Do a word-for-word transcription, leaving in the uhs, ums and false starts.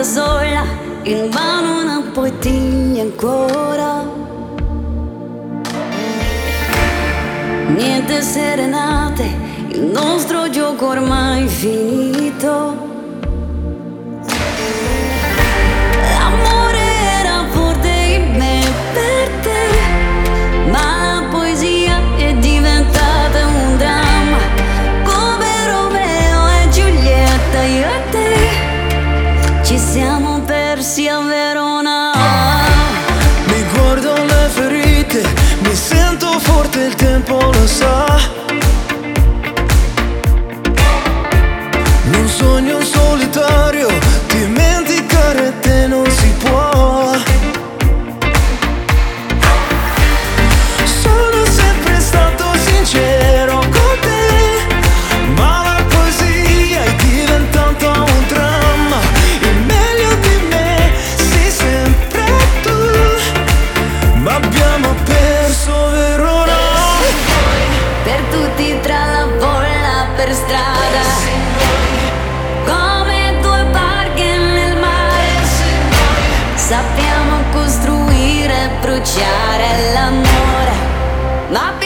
sola, invano una poetiglia ancora. Niente serenate, il nostro gioco ormai finito. L'amore era forte in me per te, ma la poesia è diventata un dramma, come Romeo e Giulietta, io e te ci siamo persi a Verona. Mi guardo le ferite, mi sento forte, il tempo lo sa. Non sogno solitario, dimenticare te non si può. Sono sempre stato sincero con te, ma la poesia è diventata un dramma. Il meglio di me sei sempre tu, ma abbiamo perso Verona. Per tutti tra la bolla per strada, come due barche nel mare, sappiamo costruire e bruciare l'amore, ma